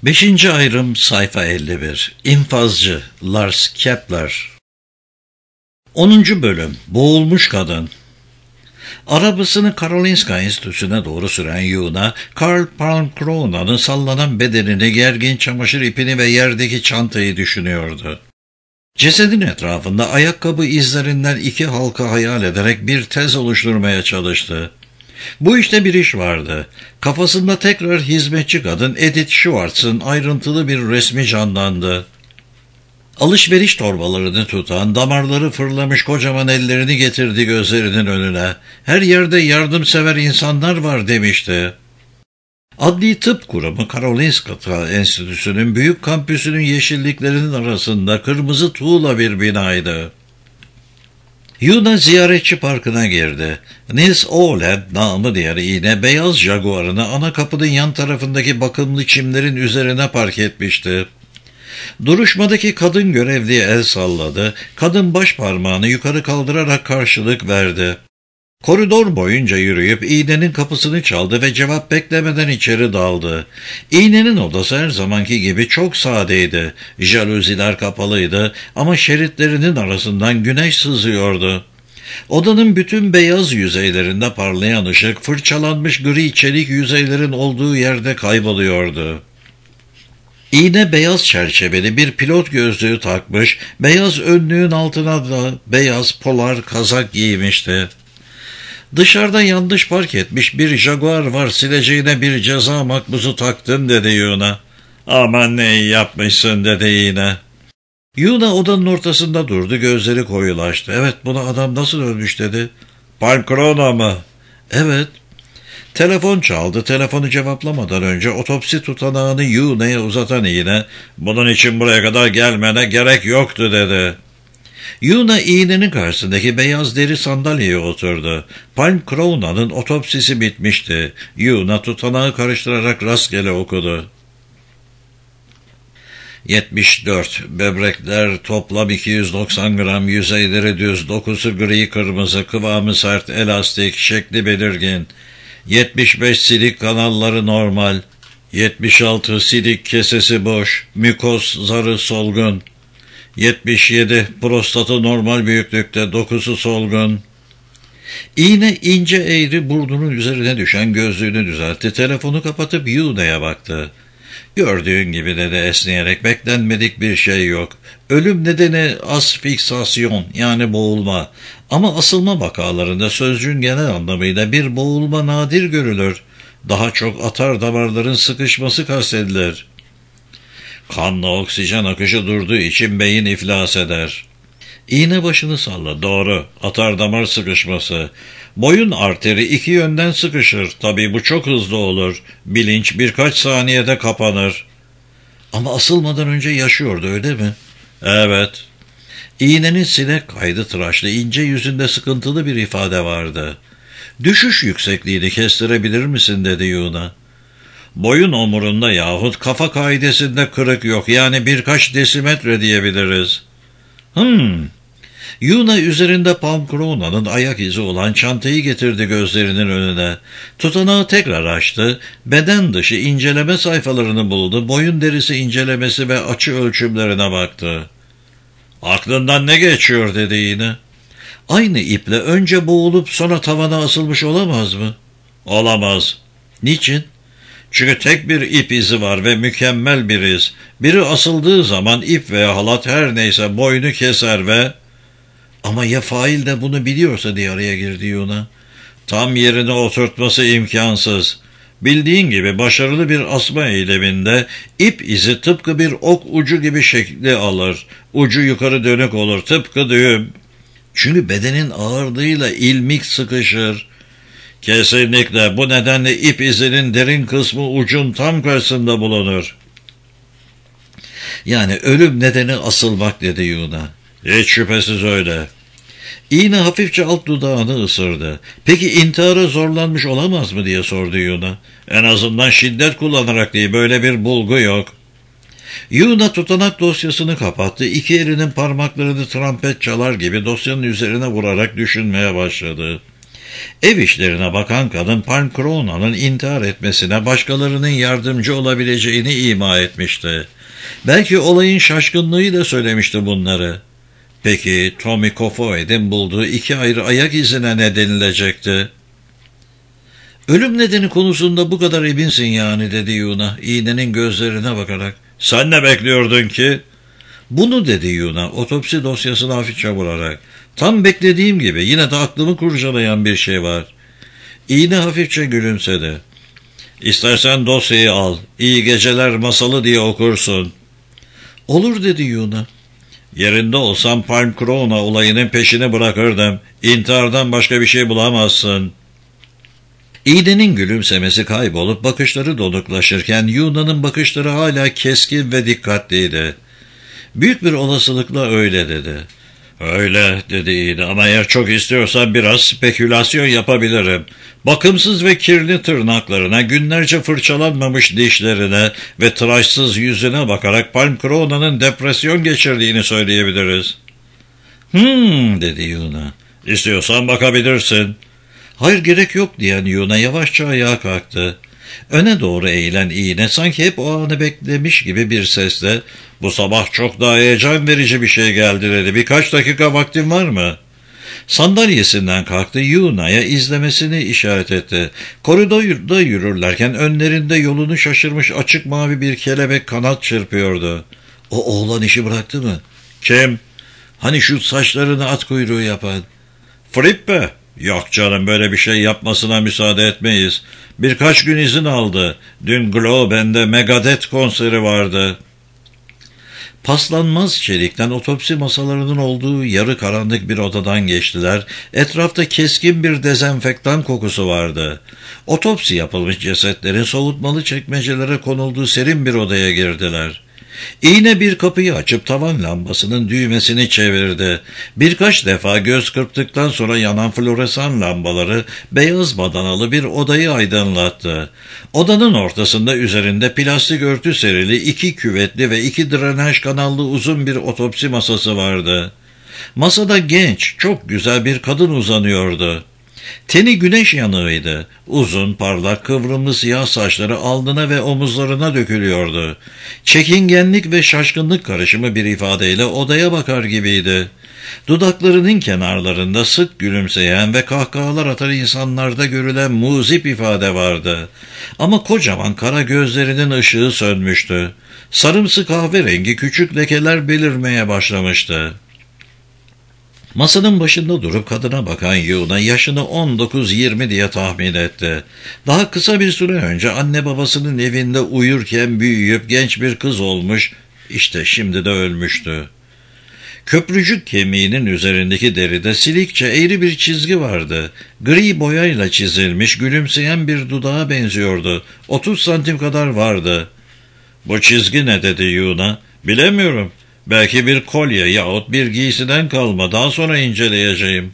Beşinci ayrım sayfa 51. İnfazcı Lars Kepler. 10. bölüm. Boğulmuş kadın. Arabasını Karolinska Enstitüsü'ne doğru süren Yuna, Karl Palmcrona'nın sallanan bedenini, gergin çamaşır ipini ve yerdeki çantayı düşünüyordu. Cesedin etrafında ayakkabı izlerinden 2 halka hayal ederek bir tez oluşturmaya çalıştı. Bu işte bir iş vardı. Kafasında tekrar hizmetçi kadın Edith Schwartz'ın ayrıntılı bir resmi canlandı. Alışveriş torbalarını tutan, damarları fırlamış kocaman ellerini getirdi gözlerinin önüne. Her yerde yardımsever insanlar var demişti. Adli Tıp Kurumu Karolinska Enstitüsü'nün büyük kampüsünün yeşilliklerinin arasında kırmızı tuğla bir binaydı. Yuna ziyaretçi parkına girdi. Nils Ohled, namı diğer iğne, beyaz Jaguar'ını ana kapının yan tarafındaki bakımlı çimlerin üzerine park etmişti. Duruşmadaki kadın görevliye el salladı. Kadın baş parmağını yukarı kaldırarak karşılık verdi. Koridor boyunca yürüyüp iğnenin kapısını çaldı ve cevap beklemeden içeri daldı. İğnenin odası her zamanki gibi çok sadeydi. Jaluziler kapalıydı ama şeritlerinin arasından güneş sızıyordu. Odanın bütün beyaz yüzeylerinde parlayan ışık fırçalanmış gri çelik yüzeylerin olduğu yerde kayboluyordu. İğne beyaz çerçeveli bir pilot gözlüğü takmış, beyaz önlüğün altına da beyaz polar kazak giymişti. Dışarıda yanlış park etmiş bir Jaguar var, sileceğine bir ceza makbuzu taktım dedi Yuna. Aman ne iyi yapmışsın dedi yine. Yuna odanın ortasında durdu, gözleri koyulaştı. Evet, buna adam nasıl ölmüş dedi. Palmcrona mı? Evet. Telefon çaldı. Telefonu cevaplamadan önce otopsi tutanağını Yuna'ya uzatan iğne, bunun için buraya kadar gelmene gerek yoktu dedi. Yuna iğnenin karşısındaki beyaz deri sandalyeye oturdu. Palmcrona'nın otopsisi bitmişti. Yuna tutanağı karıştırarak rastgele okudu. 74. Böbrekler toplam 290 gram, yüzeyleri düz, dokusu gri kırmızı, kıvamı sert, elastik, şekli belirgin. 75 silik kanalları normal. 76 silik kesesi boş, mükoz zarı solgun. 77 prostatı normal büyüklükte, dokusu solgun. İğne ince eğri burnunun üzerine düşen gözlüğünü düzeltti. Telefonu kapatıp Yuna'ya baktı. Gördüğün gibi dedi esneyerek, beklenmedik bir şey yok. Ölüm nedeni asfiksasyon, yani boğulma. Ama asılma vakalarında sözcüğün genel anlamıyla bir boğulma nadir görülür. Daha çok atar damarların sıkışması kastedilir. Kanla oksijen akışı durduğu için beyin iflas eder. İğne başını salla. Doğru. Atar damar sıkışması. Boyun arteri 2 yönden sıkışır. Tabii bu çok hızlı olur. Bilinç birkaç saniyede kapanır. Ama asılmadan önce yaşıyordu, öyle mi? Evet. İğnenin sinek kaydı tıraşlı ince yüzünde sıkıntılı bir ifade vardı. Düşüş yüksekliğini kestirebilir misin dedi Yuna. Boyun omurunda yahut kafa kaidesinde kırık yok, yani birkaç desimetre diyebiliriz. Yuna üzerinde Palmcrona'nın ayak izi olan çantayı getirdi gözlerinin önüne. Tutanağı tekrar açtı, beden dışı inceleme sayfalarını buldu, boyun derisi incelemesi ve açı ölçümlerine baktı. Aklından ne geçiyor dedi yine. Aynı iple önce boğulup sonra tavana asılmış olamaz mı? Olamaz. Niçin? Çünkü tek bir ip izi var ve mükemmel bir iz. Biri asıldığı zaman ip veya halat her neyse boynu keser ve... Ama ya fail de bunu biliyorsa diye araya girdi Yuna. Tam yerine oturtması imkansız. Bildiğin gibi başarılı bir asma eyleminde ip izi tıpkı bir ok ucu gibi şekli alır. Ucu yukarı dönük olur, tıpkı düğüm. Çünkü bedenin ağırlığıyla ilmik sıkışır. Kesinlikle, bu nedenle ip izinin derin kısmı ucun tam karşısında bulunur. Yani ölüm nedeni asılmak dedi Yuna. Hiç şüphesiz öyle. İğne hafifçe alt dudağını ısırdı. Peki intihara zorlanmış olamaz mı diye sordu Yuna. En azından şiddet kullanarak değil, böyle bir bulgu yok. Yuna tutanak dosyasını kapattı. 2 elinin parmaklarını trompet çalar gibi dosyanın üzerine vurarak düşünmeye başladı. Ev işlerine bakan kadın Pancrona'nın intihar etmesine başkalarının yardımcı olabileceğini ima etmişti. Belki olayın şaşkınlığıyla söylemişti bunları. Peki Tommy Kofoed'in bulduğu 2 ayrı ayak izine ne denilecekti? Ölüm nedeni konusunda bu kadar eminsin yani, dedi Yuna iğnenin gözlerine bakarak. Sen ne bekliyordun ki? Bunu, dedi Yuna otopsi dosyasını hafifçe vurarak. Tam beklediğim gibi, yine de aklımı kurcalayan bir şey var. İğne hafifçe gülümsedi. İstersen dosyayı al, iyi geceler masalı diye okursun. Olur, dedi Yuna. Yerinde olsam Pancrona olayının peşini bırakırdım. İntihardan başka bir şey bulamazsın. İğnenin gülümsemesi kaybolup bakışları donuklaşırken Yuna'nın bakışları hala keskin ve dikkatliydi. Büyük bir olasılıkla öyle, dedi. Öyle, dedi İğne, ama eğer çok istiyorsan biraz spekülasyon yapabilirim. Bakımsız ve kirli tırnaklarına, günlerce fırçalanmamış dişlerine ve tıraşsız yüzüne bakarak Pancrona'nın depresyon geçirdiğini söyleyebiliriz. Dedi Yuna. İstiyorsan bakabilirsin. Hayır, gerek yok, diyen Yuna yavaşça ayağa kalktı. Öne doğru eğilen İğne sanki hep o anı beklemiş gibi bir sesle, bu sabah çok daha heyecan verici bir şey geldi, dedi. Birkaç dakika vaktin var mı? Sandalyesinden kalktı, Yuna'ya izlemesini işaret etti. Koridorda yürürlerken önlerinde yolunu şaşırmış açık mavi bir kelebek kanat çırpıyordu. O oğlan işi bıraktı mı? Kim? Hani şu saçlarını at kuyruğu yapan. Frippe? Yok canım, böyle bir şey yapmasına müsaade etmeyiz. Birkaç gün izin aldı. Dün Globen'de Megadeth konseri vardı. Paslanmaz çelikten otopsi masalarının olduğu yarı karanlık bir odadan geçtiler. Etrafta keskin bir dezenfektan kokusu vardı. Otopsi yapılmış cesetlerin soğutmalı çekmecelere konulduğu serin bir odaya girdiler. İğne bir kapıyı açıp tavan lambasının düğmesini çevirdi. Birkaç defa göz kırptıktan sonra yanan floresan lambaları beyaz badanalı bir odayı aydınlattı. Odanın ortasında üzerinde plastik örtü serili 2 küvetli ve 2 drenaj kanallı uzun bir otopsi masası vardı. Masada genç, çok güzel bir kadın uzanıyordu. Teni güneş yanığıydı. Uzun, parlak, kıvrımlı siyah saçları alnına ve omuzlarına dökülüyordu. Çekingenlik ve şaşkınlık karışımı bir ifadeyle odaya bakar gibiydi. Dudaklarının kenarlarında sık gülümseyen ve kahkahalar atan insanlarda görülen muzip ifade vardı. Ama kocaman kara gözlerinin ışığı sönmüştü. Sarımsı kahverengi küçük lekeler belirmeye başlamıştı. Masanın başında durup kadına bakan Yuna yaşını 19-20 diye tahmin etti. Daha kısa bir süre önce anne babasının evinde uyurken büyüyüp genç bir kız olmuş, işte şimdi de ölmüştü. Köprücük kemiğinin üzerindeki deride silikçe eğri bir çizgi vardı. Gri boyayla çizilmiş, gülümseyen bir dudağa benziyordu. 30 santim kadar vardı. Bu çizgi ne, dedi Yuna? Bilemiyorum. Belki bir kolye yahut bir giysiden kalma, daha sonra inceleyeceğim.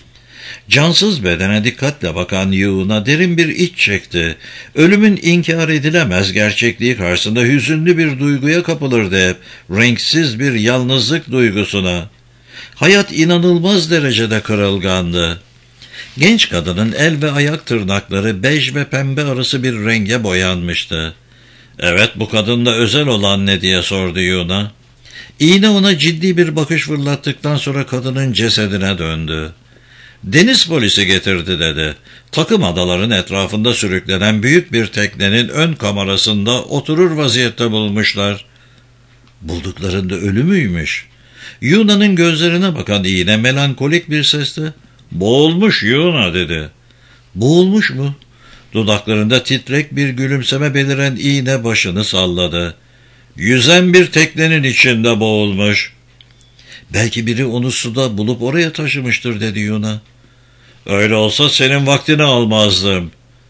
Cansız bedene dikkatle bakan Yuna derin bir iç çekti. Ölümün inkar edilemez gerçekliği karşısında hüzünlü bir duyguya kapılırdı hep, renksiz bir yalnızlık duygusuna. Hayat inanılmaz derecede kırılgandı. Genç kadının el ve ayak tırnakları bej ve pembe arası bir renge boyanmıştı. Evet, bu kadında özel olan ne, diye sordu Yuna. İğne ona ciddi bir bakış fırlattıktan sonra kadının cesedine döndü. Deniz polisi getirdi, dedi. Takım adaların etrafında sürüklenen büyük bir teknenin ön kamerasında oturur vaziyette bulmuşlar. Bulduklarında ölü müymüş? Yuna'nın gözlerine bakan İğne melankolik bir sesle, boğulmuş Yuna, dedi. Boğulmuş mu? Dudaklarında titrek bir gülümseme beliren İğne başını salladı. Yüzen bir teknenin içinde boğulmuş. Belki biri onu suda bulup oraya taşımıştır, dedi Yuna. Öyle olsa senin vaktini almazdım.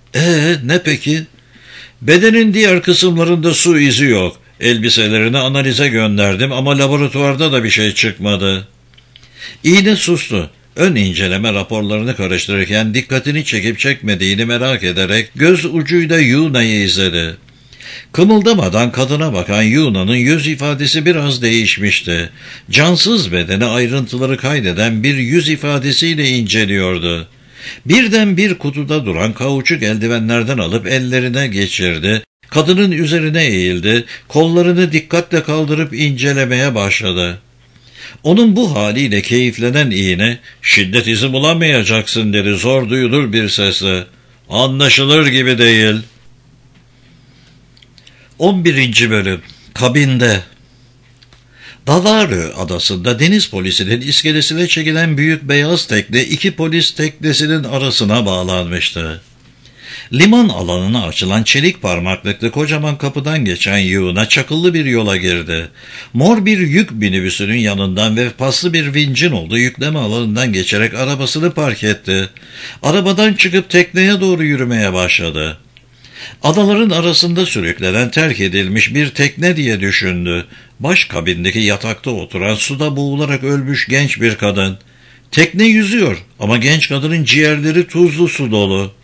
Ne peki? Bedenin diğer kısımlarında su izi yok. Elbiselerini analize gönderdim ama laboratuvarda da bir şey çıkmadı. İğne sustu. Ön inceleme raporlarını karıştırırken dikkatini çekip çekmediğini merak ederek göz ucuyla Yuna'yı izledi. Kımıldamadan kadına bakan Yuna'nın yüz ifadesi biraz değişmişti. Cansız bedene ayrıntıları kaydeden bir yüz ifadesiyle inceliyordu. Birden bir kutuda duran kauçuk eldivenlerden alıp ellerine geçirdi. Kadının üzerine eğildi, kollarını dikkatle kaldırıp incelemeye başladı. Onun bu haliyle keyiflenen iğne, "Şiddet izi bulamayacaksın," dedi zor duyulur bir sesle. "Anlaşılır gibi değil." 11. Bölüm Kabinde. Dalarö adasında deniz polisinin iskelesine çekilen büyük beyaz tekne iki polis teknesinin arasına bağlanmıştı. Liman alanına açılan çelik parmaklıklı kocaman kapıdan geçen yığına çakıllı bir yola girdi. Mor bir yük minibüsünün yanından ve paslı bir vincin olduğu yükleme alanından geçerek arabasını park etti. Arabadan çıkıp tekneye doğru yürümeye başladı. Adaların arasında sürüklenen terk edilmiş bir tekne diye düşündü. Baş kabindeki yatakta oturan suda boğularak ölmüş genç bir kadın. Tekne yüzüyor ama genç kadının ciğerleri tuzlu su dolu.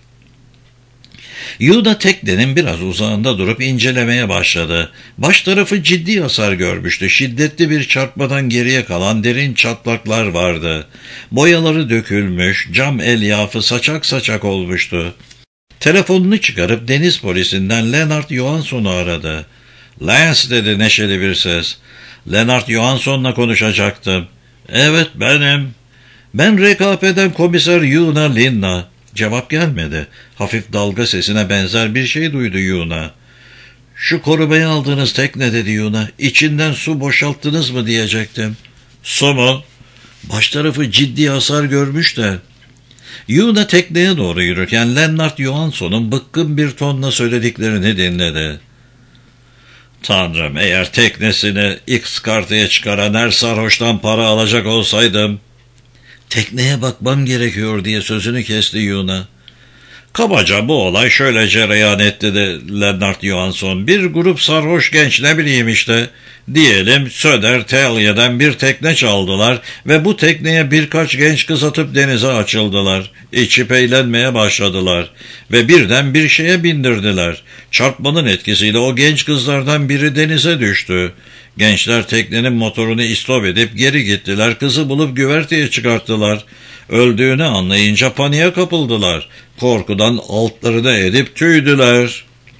Yuda teknenin biraz uzağında durup incelemeye başladı. Baş tarafı ciddi hasar görmüştü. Şiddetli bir çarpmadan geriye kalan derin çatlaklar vardı. Boyaları dökülmüş, cam elyafı saçak saçak olmuştu. Telefonunu çıkarıp deniz polisinden Lennart Johansson'u aradı. "Lance," dedi neşeli bir ses. "Lennart Johansson'la konuşacaktım." "Evet, benim." "Ben RKP'den komiser Yuna Linna." Cevap gelmedi. Hafif dalga sesine benzer bir şey duydu Yuna. "Şu korumaya aldığınız tekne," dedi Yuna. "İçinden su boşalttınız mı diyecektim." "Su mu?" "Baş tarafı ciddi hasar görmüş de." Yuna tekneye doğru yürürken Lennart Johansson'un bıkkın bir tonla söylediklerini dinledi. "Tanrım, eğer teknesini X-Kartı'ya çıkaran her sarhoştan para alacak olsaydım." "Tekneye bakmam gerekiyor," diye sözünü kesti Yuna. "Kabaca bu olay şöyle cereyan etti," de Lennart Johansson. "Bir grup sarhoş genç, ne bileyim işte, diyelim Södertälje'den bir tekne çaldılar ve bu tekneye birkaç genç kız atıp denize açıldılar. İçip eğlenmeye başladılar ve birden bir şeye bindirdiler. Çarpmanın etkisiyle o genç kızlardan biri denize düştü. Gençler teknenin motorunu istop edip geri gittiler, kızı bulup güverteye çıkarttılar. Öldüğünü anlayınca paniğe kapıldılar. Korkudan altlarını edip tüydüler."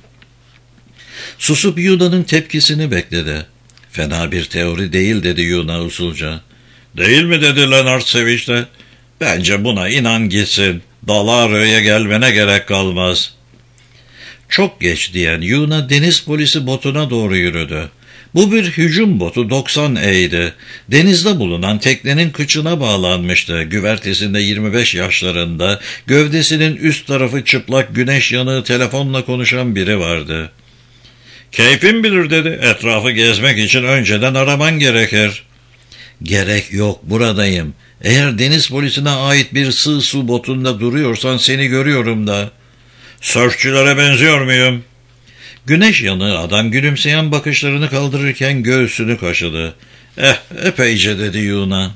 Susup Yuna'nın tepkisini bekledi. "Fena bir teori değil," dedi Yuna usulca. "Değil mi?" dedi Lennart sevinçle. "Bence buna inan gitsin. Dalarö'ye gelmene gerek kalmaz." Çok geç diyen Yuna deniz polisi botuna doğru yürüdü. Bu bir hücum botu 90E'ydi. Denizde bulunan teknenin kıçına bağlanmıştı. Güvertesinde 25 yaşlarında, gövdesinin üst tarafı çıplak, güneş yanığı telefonla konuşan biri vardı. "Keyfin bilir," dedi. "Etrafı gezmek için önceden araman gerekir." "Gerek yok, buradayım. Eğer deniz polisine ait bir sığ su botunda duruyorsan seni görüyorum da." "Sörfçülere benziyor muyum?" Güneş yanığı adam gülümseyen bakışlarını kaldırırken göğsünü kaşıdı. Epeyce," dedi Yuna.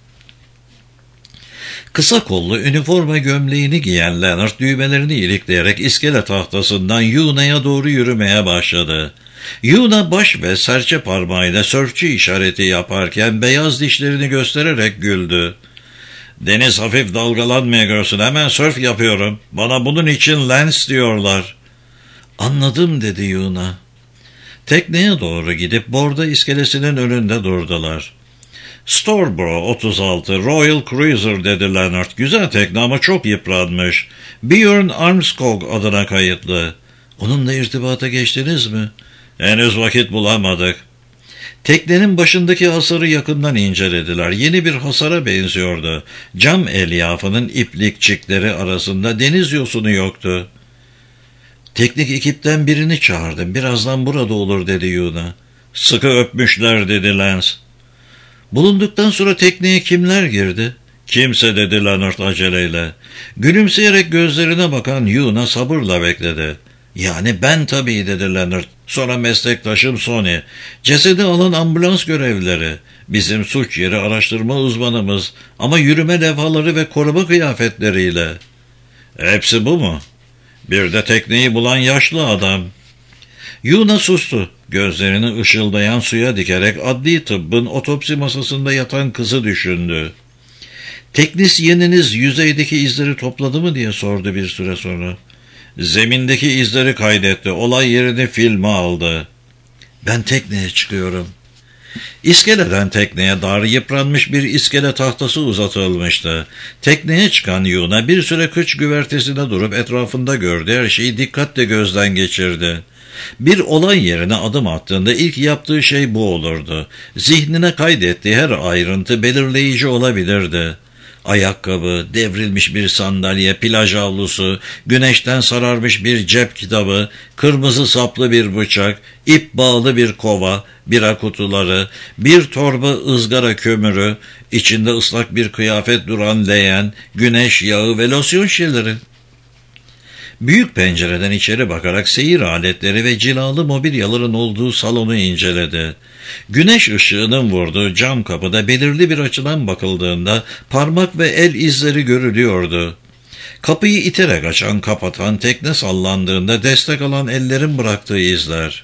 Kısa kollu üniforma gömleğini giyen Lennart düğmelerini ilikleyerek iskele tahtasından Yuna'ya doğru yürümeye başladı. Yuna baş ve serçe parmağıyla sörfçü işareti yaparken beyaz dişlerini göstererek güldü. "Deniz hafif dalgalanmaya görsün, hemen sörf yapıyorum. Bana bunun için Lance diyorlar." "Anladım," dedi Yuna. Tekneye doğru gidip borda iskelesinin önünde durdular. "Storeborough 36 Royal Cruiser," dedi Lennart. "Güzel tekne ama çok yıpranmış. Björn Armskog adına kayıtlı." "Onunla irtibata geçtiniz mi?" "Henüz vakit bulamadık." Teknenin başındaki hasarı yakından incelediler. Yeni bir hasara benziyordu. Cam elyafının iplikçikleri arasında deniz yosunu yoktu. "Teknik ekipten birini çağırdım. Birazdan burada olur," dedi Yuna. "Sıkı öpmüşler," dedi Lance. "Bulunduktan sonra tekneye kimler girdi?" "Kimse," dedi Lennart aceleyle. Gülümseyerek gözlerine bakan Yuna sabırla bekledi. "Yani ben tabii," dedi Lennart. "Sonra meslektaşım Sony. Cesedi alan ambulans görevlileri. Bizim suç yeri araştırma uzmanımız. Ama yürüme levhaları ve koruma kıyafetleriyle." "Hepsi bu mu?" "Bir de tekneyi bulan yaşlı adam." Yuna sustu. Gözlerini ışıldayan suya dikerek adli tıbbın otopsi masasında yatan kızı düşündü. Teknisyeniniz yüzeydeki izleri topladı mı diye sordu bir süre sonra. Zemindeki izleri kaydetti. Olay yerini filme aldı. Ben tekneye çıkıyorum. İskeleden tekneye dar yıpranmış bir iskele tahtası uzatılmıştı. Tekneye çıkan Yuna bir süre kıç güvertesinde durup etrafında gördüğü her şeyi dikkatle gözden geçirdi. Bir olay yerine adım attığında ilk yaptığı şey bu olurdu. Zihnine kaydettiği her ayrıntı belirleyici olabilirdi. Ayakkabı, devrilmiş bir sandalye, plaj havlusu, güneşten sararmış bir cep kitabı, kırmızı saplı bir bıçak, ip bağlı bir kova, bira kutuları, bir torba ızgara kömürü, içinde ıslak bir kıyafet duran leğen, güneş yağı ve losyon şişeleri. Büyük pencereden içeri bakarak seyir aletleri ve cilalı mobilyaların olduğu salonu inceledi. Güneş ışığının vurduğu cam kapıda belirli bir açıdan bakıldığında parmak ve el izleri görülüyordu. Kapıyı iterek açan kapatan tekne sallandığında destek alan ellerin bıraktığı izler.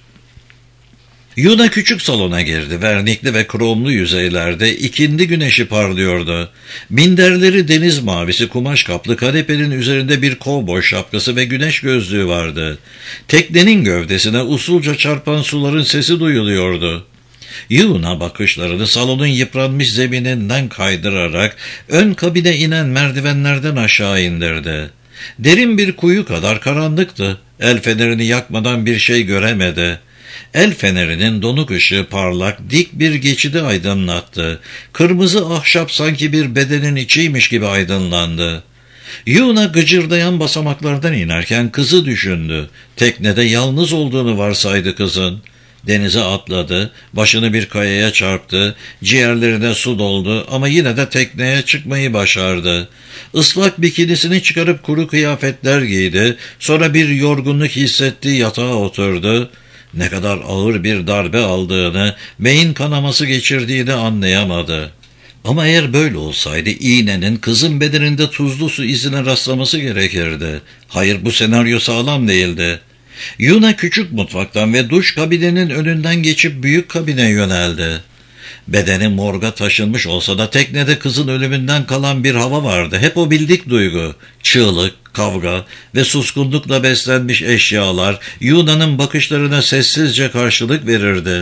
Yuna küçük salona girdi. Vernikli ve kromlu yüzeylerde ikindi güneşi parlıyordu. Minderleri deniz mavisi kumaş kaplı, kanepenin üzerinde bir kovboy şapkası ve güneş gözlüğü vardı. Teknenin gövdesine usulca çarpan suların sesi duyuluyordu. Yuna bakışlarını salonun yıpranmış zemininden kaydırarak ön kabine inen merdivenlerden aşağı indirdi. Derin bir kuyu kadar karanlıktı. El fenerini yakmadan bir şey göremedi. El fenerinin donuk ışığı parlak, dik bir geçidi aydınlattı. Kırmızı ahşap sanki bir bedenin içiymiş gibi aydınlandı. Yuna gıcırdayan basamaklardan inerken kızı düşündü. Teknede yalnız olduğunu varsaydı kızın. Denize atladı, başını bir kayaya çarptı, ciğerlerine su doldu ama yine de tekneye çıkmayı başardı. Islak bikinisini çıkarıp kuru kıyafetler giydi, sonra bir yorgunluk hissettiği yatağa oturdu. Ne kadar ağır bir darbe aldığını, beyin kanaması geçirdiğini anlayamadı. Ama eğer böyle olsaydı iğnenin kızın bedeninde tuzlu su izine rastlaması gerekirdi. Hayır, bu senaryo sağlam değildi. Yuna küçük mutfaktan ve duş kabininin önünden geçip büyük kabine yöneldi. Bedeni morga taşınmış olsa da teknede kızın ölümünden kalan bir hava vardı. Hep o bildik duygu, çığlık, kavga ve suskunlukla beslenmiş eşyalar Yuna'nın bakışlarına sessizce karşılık verirdi.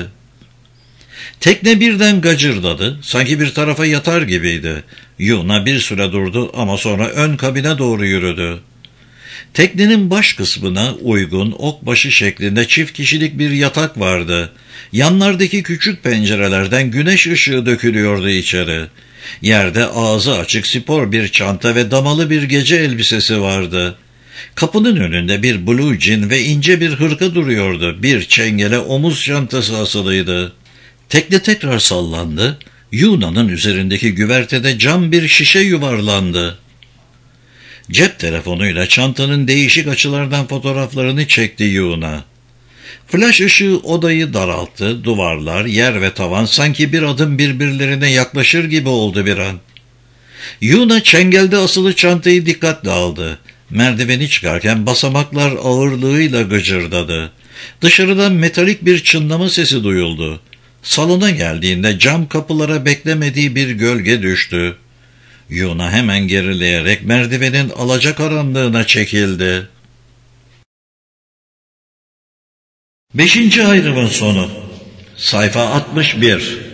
Tekne birden gacırdadı, sanki bir tarafa yatar gibiydi. Yuna bir süre durdu ama sonra ön kabine doğru yürüdü. Teknenin baş kısmına uygun okbaşı şeklinde çift kişilik bir yatak vardı. Yanlardaki küçük pencerelerden güneş ışığı dökülüyordu içeri. Yerde ağzı açık spor bir çanta ve damalı bir gece elbisesi vardı. Kapının önünde bir blue jean ve ince bir hırka duruyordu. Bir çengele omuz çantası asılıydı. Tekne tekrar sallandı. Yuna'nın üzerindeki güvertede cam bir şişe yuvarlandı. Cep telefonuyla çantanın değişik açılardan fotoğraflarını çekti Yuna. Flaş ışığı odayı daralttı, duvarlar, yer ve tavan sanki bir adım birbirlerine yaklaşır gibi oldu bir an. Yuna çengelde asılı çantayı dikkatle aldı. Merdiveni çıkarken basamaklar ağırlığıyla gıcırdadı. Dışarıdan metalik bir çınlama sesi duyuldu. Salona geldiğinde cam kapılara beklemediği bir gölge düştü. Yuna hemen gerileyerek merdivenin alacakaranlığına çekildi. 5. ayrımın sonu. Sayfa 61.